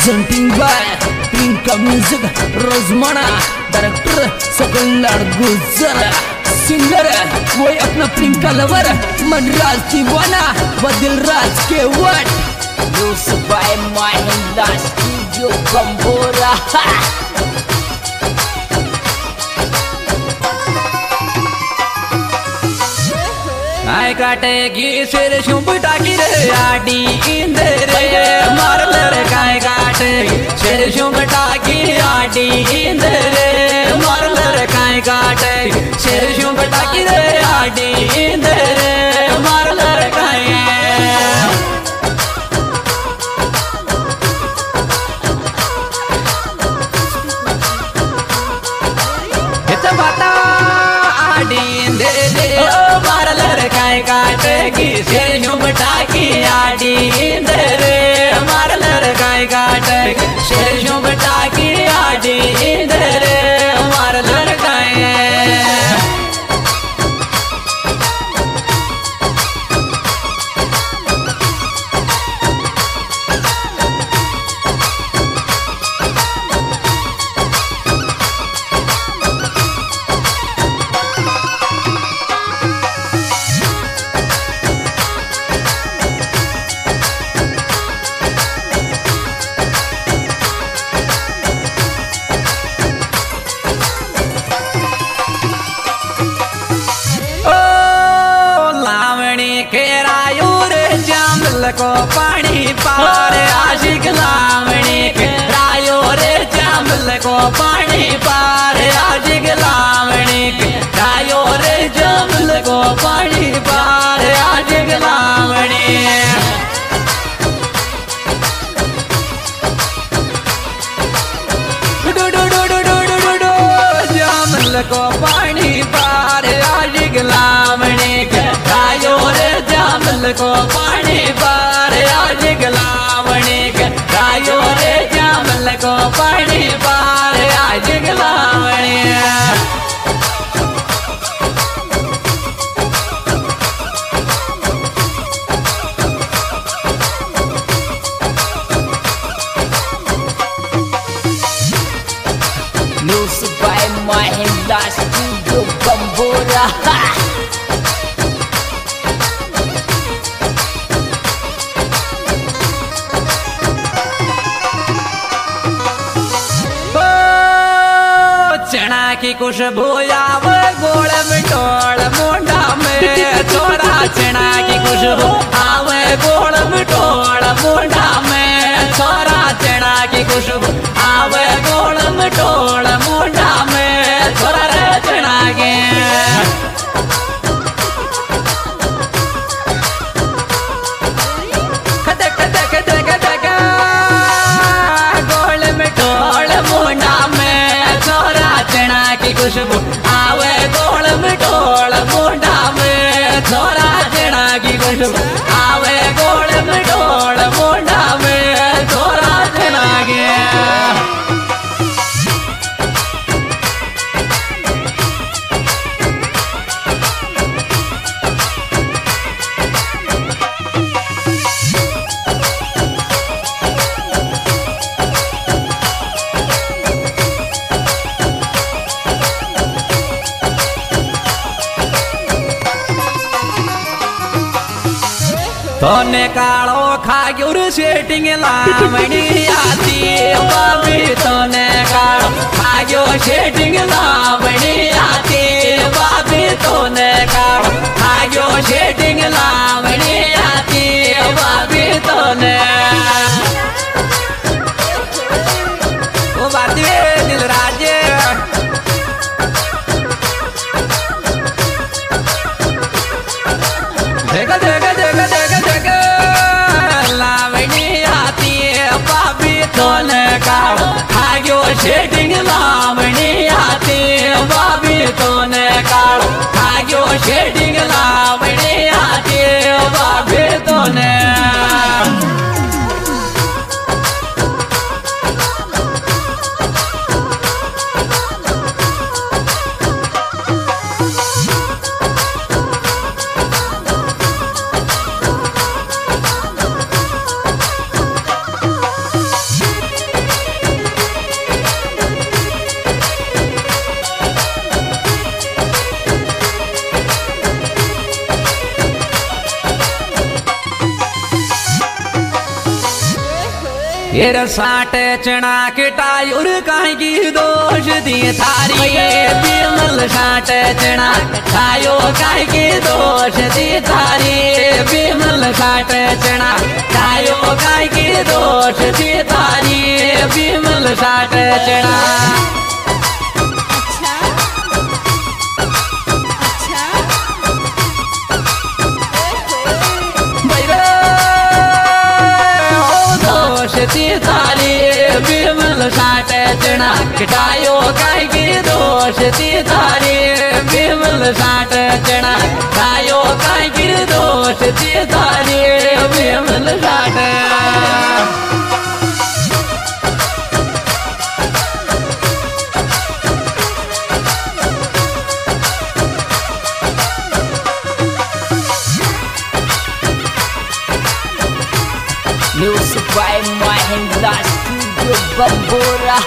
presenting by Pinka Music, रोजमाना director Sakal Gujar, singer वही अपना प्रिंका लवर, मनराज दीवाना व दिलराज के word, music by Mahindra studio Bambora. काय काटेगी सिर शुंबटा की रे आडी इंदरे मारलर काय काटेगी सिर शुंबटा की आडी इंदरे मारलर काय काटेगी सिर शुंबटा की रे आडी इंदरे मारलर काय हित बाता आडी इंदरे मारलर काय काटेगी सिर शुंबटा की आडी इंदरे मारलर काय काटेगी सिर शुंबटा की आडी इंदरे मारलर काय को पानी पार आशिक लावणी के रायो रे जामल को पानी पार आशिक लावणी के रायो रे जामल को पानी पार आशिक लावणी डू डू डू डू डू डू डू जामल को पानी पार आशिक लावणी के रायो रे जामल को पानी पार आशिक लावणी के रायो रे जामल को पानी पार आशिक लावणी music by Mahindra studio Bambora. चना की खुशबू आवे गोड़ मिटोड़ मुंडा में थोड़ा चना की खुशबू आवे गोड़ मिटोड़ मुंडा में थोड़ा चना की खुशबू आवे गोड़ मिटोड़ मुंडा में थोड़ा रे चना के खुशबू आवे गोड़ मिटोड़ मुंडा में थोड़ा चना की खुशबू आवे गोड़ मिटोड़ मुंडा में थोड़ा चना के तोने कालो खाग्यूर सेटिंग लावणी आती बाबी तोने कालो खाग्यो सेटिंग लावणी आती बाबी तोने कालो खाग्यो सेटिंग लावणी आती बाबी तोने ओ बाती दिलराज देखा देखा देखा देखा देखा लावणी आती बाबी तोने कालो खाग्यो सेटिंग लावणी आती बाबी तोने कालो खाग्यो सेटिंग लावणी आती बाबी तोने ये साठ चना किटाई और काहे की दोष दिए थारी बिमल साठ चना खायो काहे की दोष दिए थारी बिमल साठ चना खायो काहे की दोष दिए थारी बिमल साठ चना थारी बिमल साठ चना किटायो काहे की दोष ती थारी बिमल साठ चना खायो काहे की दोष ती थारी बिमल साठ Music by Mahindra Studio Bambora.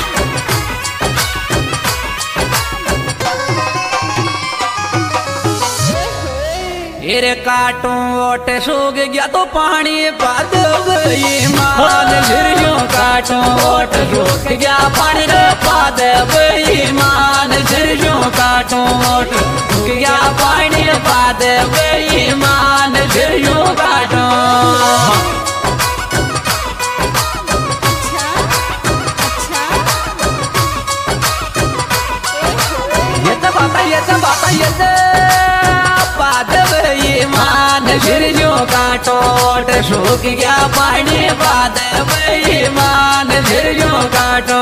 तेरे काटो ओट सूख गया तो पानी पाद गई मान झिरियों काटो ओट सूख गया पानी पाद गई मान झिरियों काटो ओट सूख गया पानी पाद गई मान झिरियों काटो झिरियों काटोट सूख गया पानी बाद मान झिरियों काटो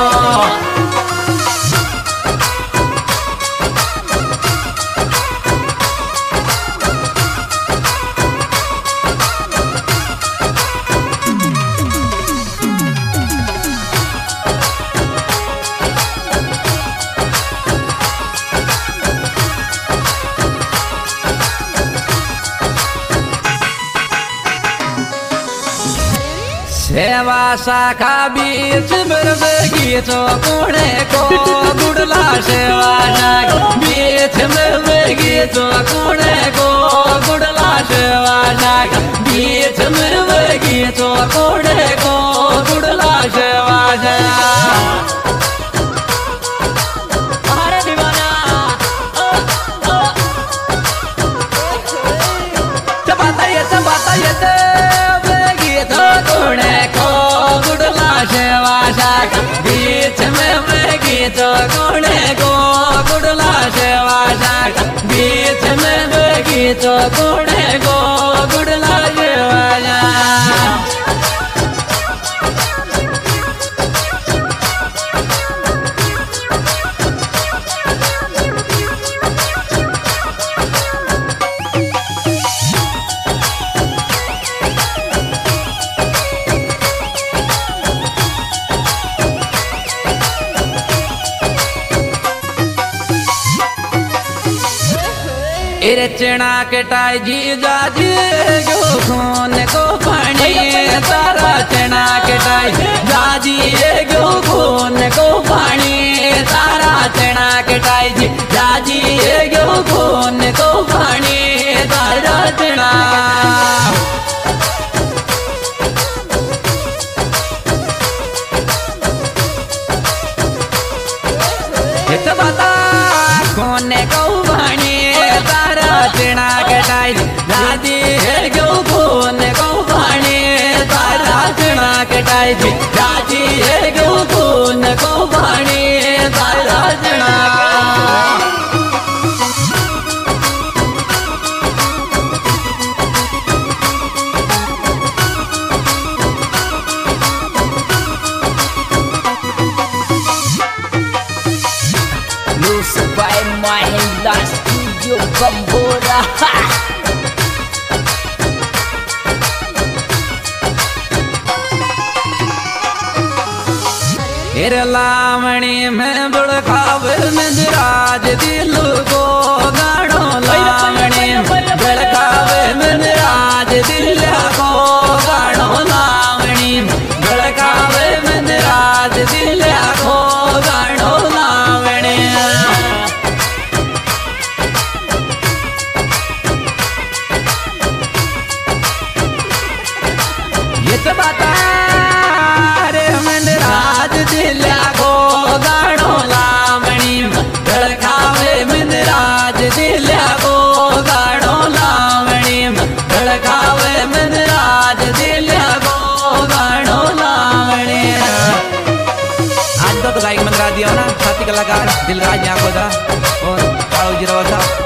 सेवा शाखा बीच बगीचो कोने को गुड़ला सेवा शाखा बीच बगीचो कोने को गुड़ला सेवा शाखा बीच बगीचो कोने को गुड़ला सेवा बीच में बगीचो कोने को गुड़ला सेवा शाखा बीच में बगीचो कोने को गुड़ला सेवा इरे चना कटाई जी जाजी जो खून को पानी तारा चना कटाई जाजी जो खून को पानी तारा चना कटाई जी जाजी जो खून को पानी तारा चना बता कोने को पानी चना कटाई दादी है गो खून को पानी तारा चना कटाई दादी है गो खून को पानी तारा चना Music by Mahindra Studio Bambora. लावणी में बड़खावे मंदराज दिल को गाड़ो लावणी बड़खावे मंदराज दिल को गाड़ो लावणी बड़खावे मंदराज दिल को गाड़ो लावणी ये तो बता कलाकार दिलराज न्याकोदा और काळू जिरावा साहब